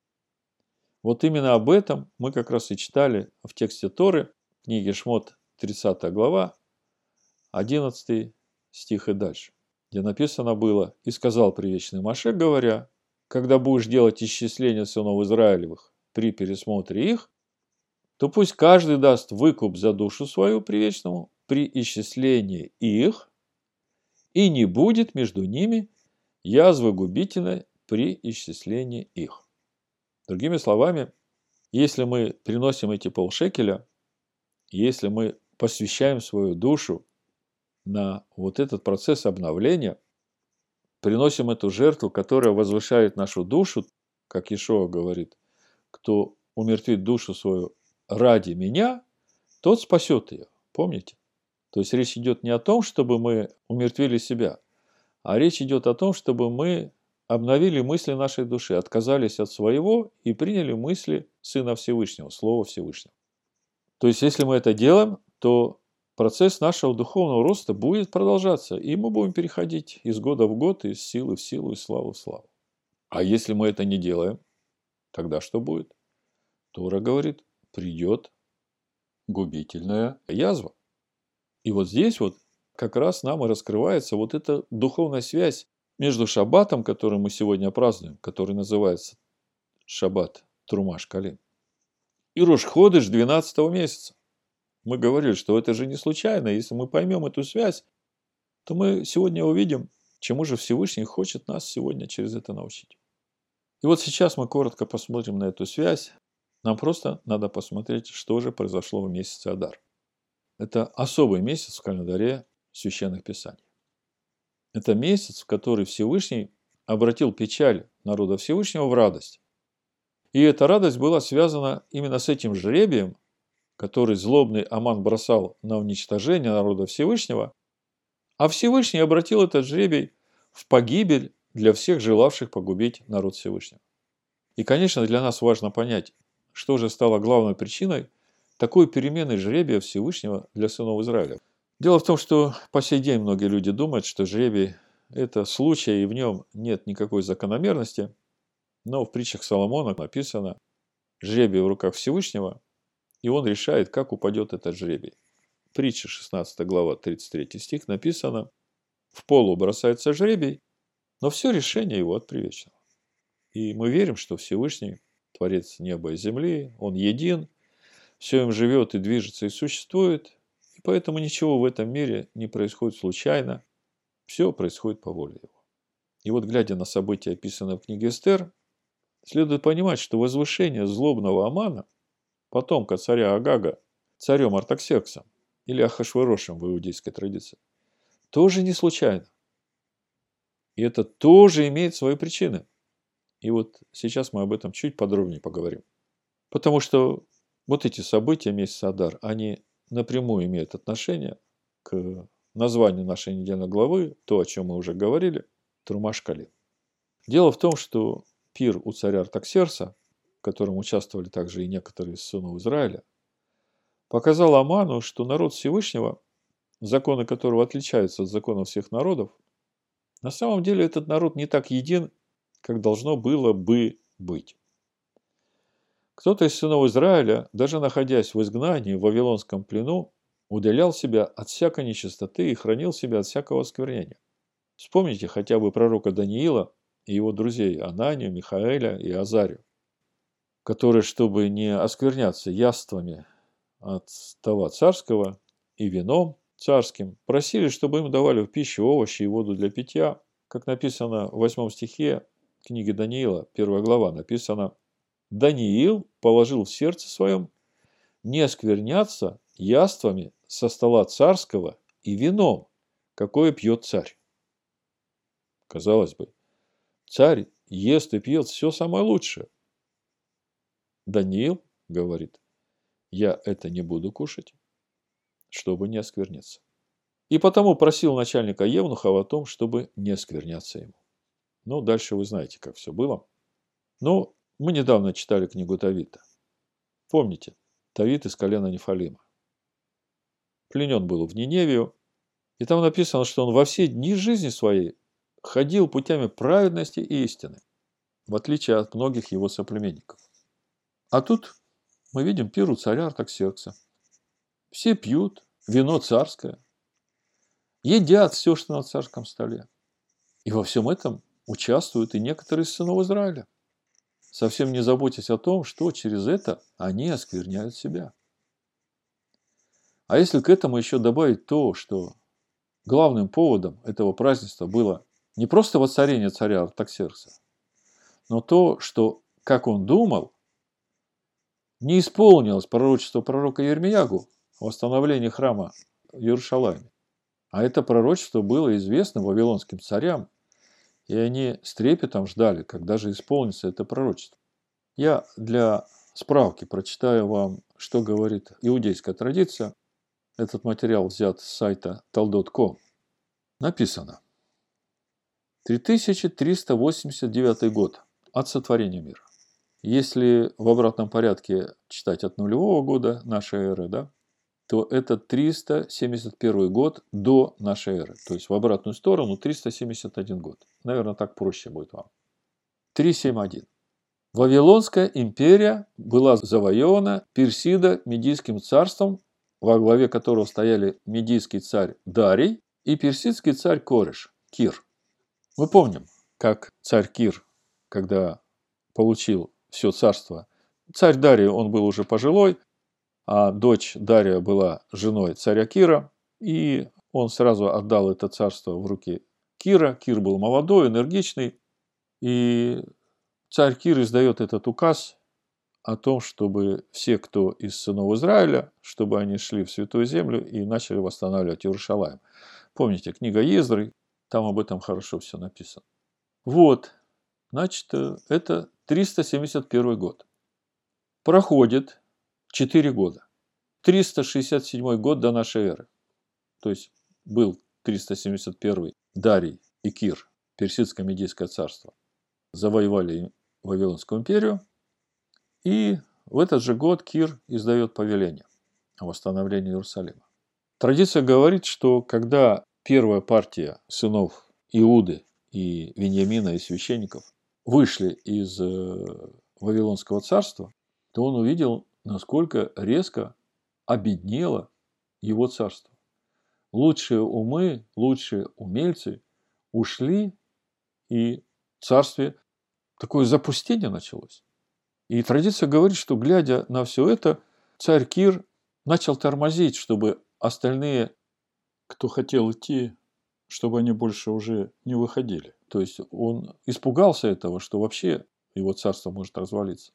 Вот именно об этом мы как раз и читали в тексте Торы, в книге Шмот, тридцатая глава, одиннадцатый стих и дальше, где написано было: «И сказал привечный Моше, говоря, когда будешь делать исчисление сынов Израилевых при пересмотре их, то пусть каждый даст выкуп за душу свою привечному при исчислении их, и не будет между ними язвы губительной при исчислении их». Другими словами, если мы приносим эти полшекеля, если мы посвящаем свою душу на вот этот процесс обновления, приносим эту жертву, которая возвышает нашу душу, как Иешуа говорит, кто умертвит душу свою ради меня, тот спасет ее. Помните? То есть речь идет не о том, чтобы мы умертвили себя, а речь идет о том, чтобы мы обновили мысли нашей души, отказались от своего и приняли мысли Сына Всевышнего, Слова Всевышнего. То есть, если мы это делаем, то процесс нашего духовного роста будет продолжаться, и мы будем переходить из года в год, из силы в силу, из славы в славу. А если мы это не делаем, тогда что будет? Тора говорит, придет губительная язва. И вот здесь вот как раз нам и раскрывается вот эта духовная связь между шаббатом, который мы сегодня празднуем, который называется шаббат Трума Шкалим, и Рош-ходеш двенадцатого месяца. Мы говорили, что это же не случайно. Если мы поймем эту связь, то мы сегодня увидим, чему же Всевышний хочет нас сегодня через это научить. И вот сейчас мы коротко посмотрим на эту связь. Нам просто надо посмотреть, что же произошло в месяце Адар. Это особый месяц в календаре священных писаний. Это месяц, в который Всевышний обратил печаль народа Всевышнего в радость. И эта радость была связана именно с этим жребием, который злобный Аман бросал на уничтожение народа Всевышнего, а Всевышний обратил этот жребий в погибель для всех желавших погубить народ Всевышнего. И, конечно, для нас важно понять, что же стало главной причиной такой перемены жребия Всевышнего для сынов Израиля. Дело в том, что по сей день многие люди думают, что жребий – это случай, и в нем нет никакой закономерности. Но в притчах Соломона написано «жребий в руках Всевышнего», и он решает, как упадет этот жребий. Притча шестнадцатая глава, тридцать третий стих написано «в полу бросается жребий, но все решение его от привечного». И мы верим, что Всевышний, Творец неба и земли, Он един, все им живет и движется и существует, и поэтому ничего в этом мире не происходит случайно, все происходит по воле Его. И вот, глядя на события, описанные в книге Эстер, следует понимать, что возвышение злобного Амана, потомка царя Агага, царем Артаксерксом или Ахашверошем в иудейской традиции, тоже не случайно. И это тоже имеет свои причины. И вот сейчас мы об этом чуть подробнее поговорим. Потому что вот эти события месяца Адар, они напрямую имеют отношение к названию нашей недельной главы, то, о чем мы уже говорили, Трума Шкалим. Дело в том, что пир у царя Артаксеркса, в котором участвовали также и некоторые из сынов Израиля, показал Аману, что народ Всевышнего, законы которого отличаются от законов всех народов, на самом деле этот народ не так един, как должно было бы быть. Кто-то из сынов Израиля, даже находясь в изгнании в Вавилонском плену, удалял себя от всякой нечистоты и хранил себя от всякого осквернения. Вспомните хотя бы пророка Даниила и его друзей Ананию, Михаэля и Азарию, которые, чтобы не оскверняться яствами от стола царского и вином царским, просили, чтобы им давали в пищу овощи и воду для питья. Как написано в восьмом стихе книги Даниила, первая глава, написано: «Даниил положил в сердце своем не оскверняться яствами со стола царского и вином, какое пьет царь». Казалось бы, царь ест и пьет все самое лучшее. Даниил говорит: я это не буду кушать, чтобы не оскверниться. И потому просил начальника евнухов о том, чтобы не оскверняться ему. Ну, дальше вы знаете, как все было. Но мы недавно читали книгу Тавита. Помните, Тавит из колена Нефалима. Пленен был в Ниневию, и там написано, что он во все дни жизни своей ходил путями праведности и истины, в отличие от многих его соплеменников. А тут мы видим пир у царя Артаксеркса. Все пьют вино царское, едят все, что на царском столе. И во всем этом участвуют и некоторые из сынов Израиля, совсем не заботясь о том, что через это они оскверняют себя. А если к этому еще добавить то, что главным поводом этого празднества было не просто воцарение царя Артаксеркса, но то, что, как он думал, не исполнилось пророчество пророка Йирмиягу о восстановлении храма в Иерусалиме. А это пророчество было известно вавилонским царям, и они с трепетом ждали, когда же исполнится это пророчество. Я для справки прочитаю вам, что говорит иудейская традиция. Этот материал взят с сайта талдот точка ком. Написано: три тысячи триста восемьдесят девятый год от сотворения мира. Если в обратном порядке читать от нулевого года нашей эры, да, то это триста семьдесят первый год до нашей эры. То есть в обратную сторону триста семьдесят один год. Наверное, так проще будет вам. триста семьдесят один. Вавилонская империя была завоевана Персидо-Медийским царством, во главе которого стояли медийский царь Дарий и персидский царь Кореш, Кир. Мы помним, как царь Кир, когда получил все царство, царь Дарий, он был уже пожилой, а дочь Дария была женой царя Кира, и он сразу отдал это царство в руки Кира. Кир был молодой, энергичный, и царь Кир издает этот указ о том, чтобы все, кто из сынов Израиля, чтобы они шли в Святую Землю и начали восстанавливать Иерусалим. Помните, книга Ездры, там об этом хорошо все написано. Вот, значит, это триста семьдесят первый год. Проходит четыре года. триста шестьдесят седьмой год до нашей эры. То есть был триста семьдесят первый Дарий и Кир, Персидско-Медийское царство, завоевали Вавилонскую империю. И в этот же год Кир издает повеление о восстановлении Иерусалима. Традиция говорит, что когда первая партия сынов Иуды и Виньямина и священников вышли из Вавилонского царства, то он увидел, насколько резко обеднело его царство. Лучшие умы, лучшие умельцы ушли, и в царстве такое запустение началось. И традиция говорит, что, глядя на все это, царь Кир начал тормозить, чтобы остальные, кто хотел идти, чтобы они больше уже не выходили. То есть он испугался этого, что вообще его царство может развалиться.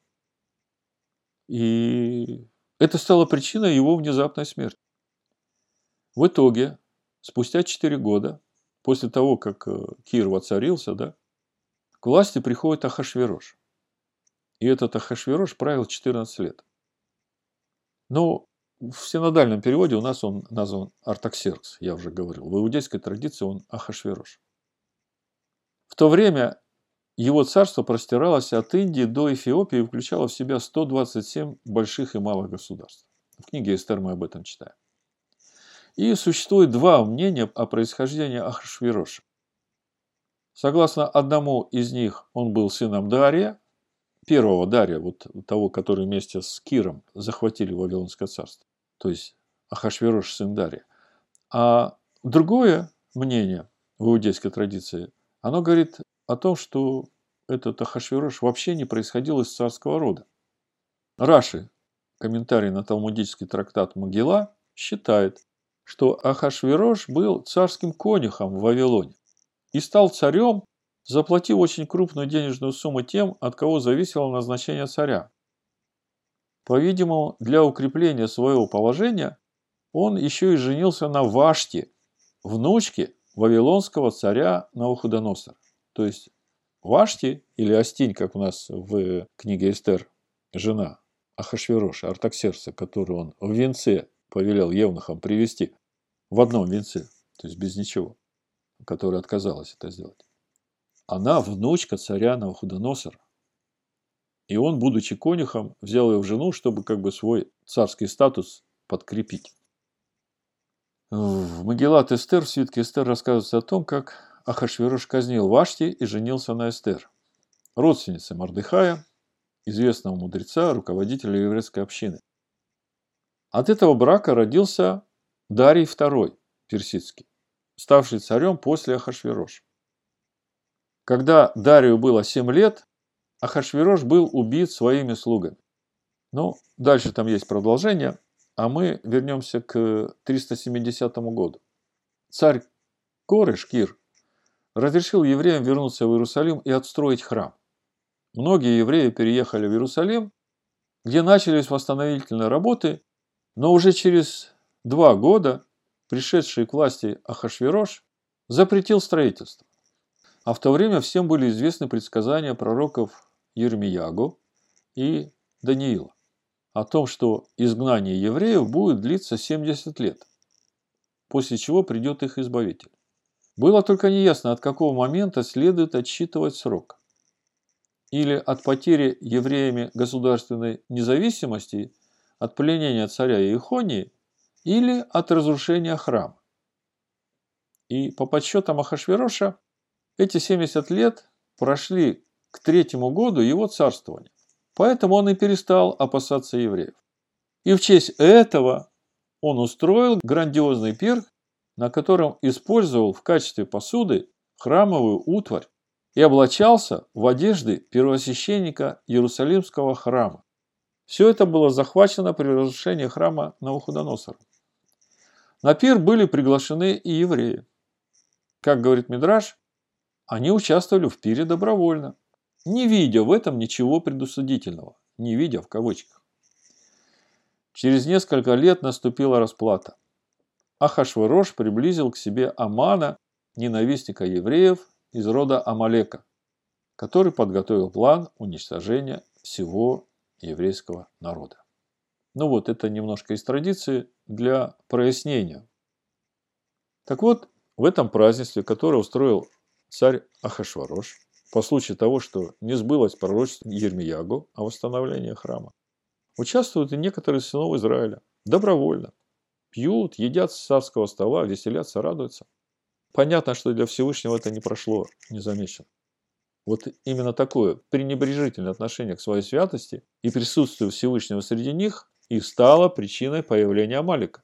И это стало причиной его внезапной смерти. В итоге, спустя четыре года, после того, как Кир воцарился, да, к власти приходит Ахашверош. И этот Ахашверош правил четырнадцать лет. Но в синодальном переводе у нас он назван Артаксеркс, я уже говорил. В иудейской традиции он Ахашверош. В то время его царство простиралось от Индии до Эфиопии и включало в себя сто двадцать семь больших и малых государств. В книге Эстер мы об этом читаем. И существует два мнения о происхождении Ахашвероша. Согласно одному из них, он был сыном Дария, первого Дария, вот того, который вместе с Киром захватили Вавилонское царство. То есть Ахашверош сын Дария. А другое мнение в иудейской традиции, оно говорит о том, что этот Ахашверош вообще не происходил из царского рода. Раши, комментарий на талмудический трактат Могила, считает, что Ахашверош был царским конюхом в Вавилоне и стал царем, заплатив очень крупную денежную сумму тем, от кого зависело назначение царя. По-видимому, для укрепления своего положения он еще и женился на Вашти, внучке вавилонского царя Навуходоносора. То есть Вашти, или Астинь, как у нас в книге Эстер, жена Ахашвероша, Артаксеркса, которую он в венце повелел евнухам привести, в одном венце, то есть без ничего, которая отказалась это сделать. Она внучка царя Навуходоносора. И он, будучи конюхом, взял ее в жену, чтобы как бы свой царский статус подкрепить. В Могилат Эстер, в свитке Эстер, рассказывается о том, как Ахашверош казнил Вашти и женился на Эстер, родственнице Мордехая, известного мудреца, руководителя еврейской общины. От этого брака родился Дарий второй персидский, ставший царем после Ахашвероша. Когда Дарию было семь лет, Ахашверош был убит своими слугами. Ну, дальше там есть продолжение, а мы вернемся к триста семидесятому году. Царь Кореш, Кир, разрешил евреям вернуться в Иерусалим и отстроить храм. Многие евреи переехали в Иерусалим, где начались восстановительные работы, но уже через два года пришедший к власти Ахашверош запретил строительство. А в то время всем были известны предсказания пророков Йирмиягу и Даниила о том, что изгнание евреев будет длиться семьдесят лет, после чего придет их избавитель. Было только неясно, от какого момента следует отсчитывать срок. Или от потери евреями государственной независимости, от пленения царя Иехонии, или от разрушения храма. И по подсчетам Ахашвероша, эти семьдесят лет прошли к третьему году его царствования. Поэтому он и перестал опасаться евреев. И в честь этого он устроил грандиозный пир, на котором использовал в качестве посуды храмовую утварь и облачался в одежды первосвященника Иерусалимского храма. Все это было захвачено при разрушении храма Навуходоносора. На пир были приглашены и евреи. Как говорит Мидраш, они участвовали в пире добровольно, не видя в этом ничего предусудительного, не видя в кавычках. Через несколько лет наступила расплата. Ахашверош приблизил к себе Амана, ненавистника евреев из рода Амалека, который подготовил план уничтожения всего еврейского народа. Ну вот, это немножко из традиции для прояснения. Так вот, в этом празднестве, которое устроил царь Ахашверош, по случаю того, что не сбылось пророчество Йирмиягу о восстановлении храма, участвуют и некоторые из сынов Израиля добровольно. Пьют, едят с царского стола, веселятся, радуются. Понятно, что для Всевышнего это не прошло незамеченно. Вот именно такое пренебрежительное отношение к своей святости и присутствию Всевышнего среди них и стало причиной появления Амалика.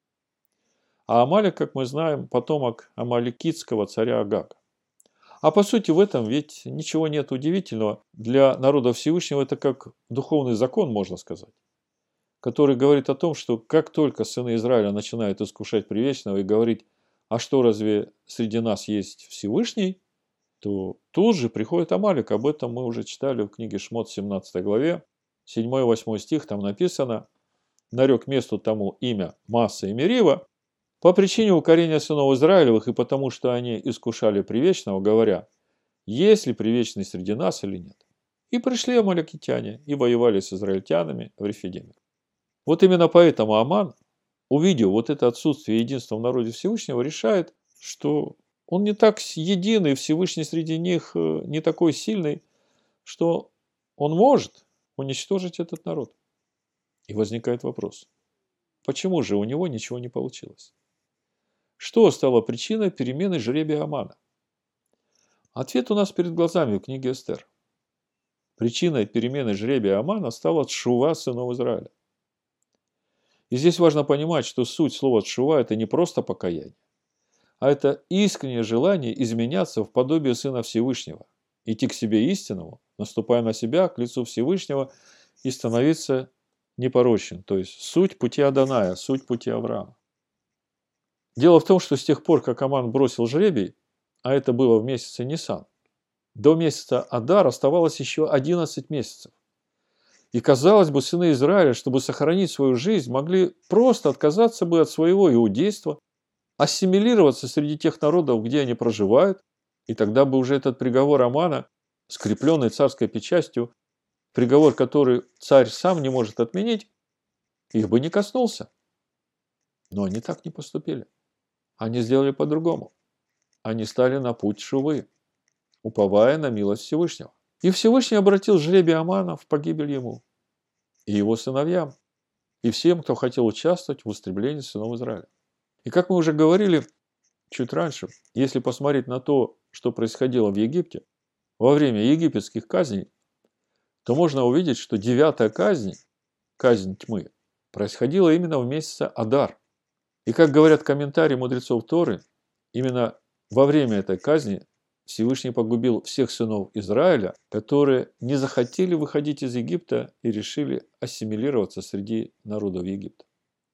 А Амалик, как мы знаем, потомок амаликитского царя Агага. А по сути в этом ведь ничего нет удивительного. Для народа Всевышнего это как духовный закон, можно сказать, который говорит о том, что как только сыны Израиля начинают искушать Привечного и говорить, а что, разве среди нас есть Всевышний, то тут же приходит Амалик. Об этом мы уже читали в книге Шмот, семнадцатой главе, седьмой-восьмой стих, там написано: «Нарек месту тому имя Масса и Мерива, по причине укорения сынов Израилевых и потому, что они искушали Привечного, говоря, есть ли Привечный среди нас или нет. И пришли амаликитяне и воевали с израильтянами в Рефидиме. Вот именно поэтому Аман, увидев вот это отсутствие единства в народе Всевышнего, решает, что он не так единый, Всевышний среди них не такой сильный, что он может уничтожить этот народ. И возникает вопрос, почему же у него ничего не получилось? Что стало причиной перемены жребия Амана? Ответ у нас перед глазами в книге Эстер. Причиной перемены жребия Амана стала тшува сынов Израиля. И здесь важно понимать, что суть слова тшува – это не просто покаяние, а это искреннее желание изменяться в подобие Сына Всевышнего, идти к себе истинному, наступая на себя, к лицу Всевышнего и становиться непорочным. То есть суть пути Аданая, суть пути Авраама. Дело в том, что с тех пор, как Аман бросил жребий, а это было в месяце Нисан, до месяца Адар оставалось еще одиннадцать месяцев. И казалось бы, сыны Израиля, чтобы сохранить свою жизнь, могли просто отказаться бы от своего иудейства, ассимилироваться среди тех народов, где они проживают, и тогда бы уже этот приговор Амана, скрепленный царской печатью, приговор, который царь сам не может отменить, их бы не коснулся. Но они так не поступили. Они сделали по-другому. Они стали на путь шувы, уповая на милость Всевышнего. И Всевышний обратил жребий Амана в погибель ему, и его сыновьям, и всем, кто хотел участвовать в истреблении сынов Израиля. И как мы уже говорили чуть раньше, если посмотреть на то, что происходило в Египте во время египетских казней, то можно увидеть, что девятая казнь, казнь тьмы, происходила именно в месяце Адар. И как говорят комментарии мудрецов Торы, именно во время этой казни Всевышний погубил всех сынов Израиля, которые не захотели выходить из Египта и решили ассимилироваться среди народов Египта.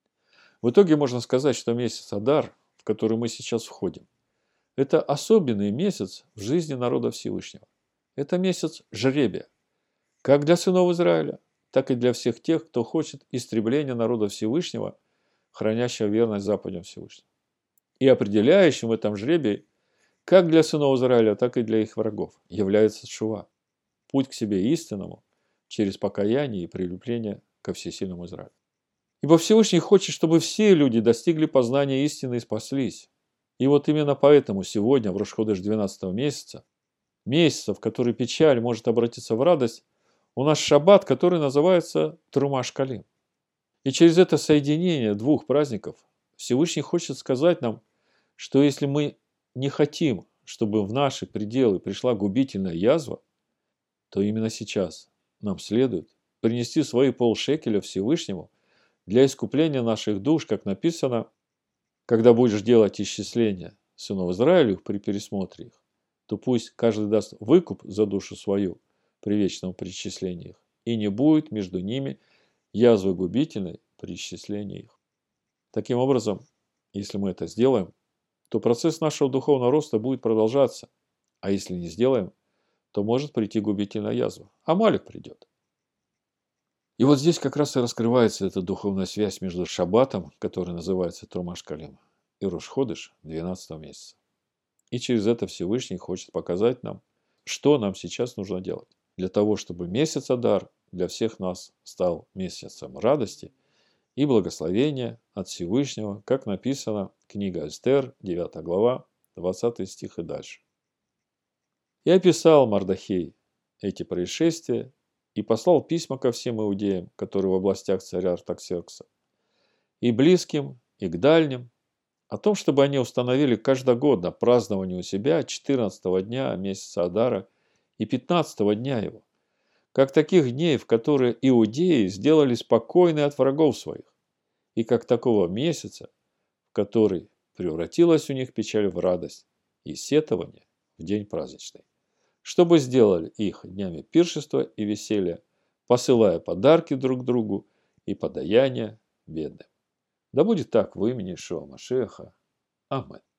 В итоге можно сказать, что месяц Адар, в который мы сейчас входим, это особенный месяц в жизни народа Всевышнего. Это месяц жребия, как для сынов Израиля, так и для всех тех, кто хочет истребления народа Всевышнего, хранящего верность заповедям Всевышнего. И определяющим в этом жребии как для сынов Израиля, так и для их врагов является тшува, путь к себе истинному через покаяние и прилепление ко всесильному Израилю. Ибо Всевышний хочет, чтобы все люди достигли познания истины и спаслись. И вот именно поэтому сегодня, в Рош-ходеш двенадцатого месяца, месяца, в который печаль может обратиться в радость, у нас шаббат, который называется Трума Шкалим. И через это соединение двух праздников Всевышний хочет сказать нам, что если мы не хотим, чтобы в наши пределы пришла губительная язва, то именно сейчас нам следует принести свои полшекеля Всевышнему для искупления наших душ, как написано, когда будешь делать исчисление сынов Израилевых при пересмотре их, то пусть каждый даст выкуп за душу свою при вечном причислении их, и не будет между ними язвы губительной при исчислении их. Таким образом, если мы это сделаем, то процесс нашего духовного роста будет продолжаться. А если не сделаем, то может прийти губительная язва. Амалик придет. И вот здесь как раз и раскрывается эта духовная связь между шаббатом, который называется Трума Шкалим, и Рош-ходеш двенадцатого месяца. И через это Всевышний хочет показать нам, что нам сейчас нужно делать. Для того, чтобы месяц Адар для всех нас стал месяцем радости и благословения от Всевышнего, как написано книга Эстер, девятая глава, двадцатый стих и дальше. И описал Мардохей эти происшествия и послал письма ко всем иудеям, которые в областях царя Артаксеркса, и близким, и к дальним, о том, чтобы они установили каждогодно празднование у себя четырнадцатого дня месяца Адара и пятнадцатого дня его, как таких дней, в которые иудеи сделали спокойны от врагов своих, и как такого месяца, в который превратилась у них печаль в радость и сетование в день праздничный, чтобы сделали их днями пиршества и веселья, посылая подарки друг другу и подаяния бедным. Да будет так во имени Иешуа Машиаха. Аминь.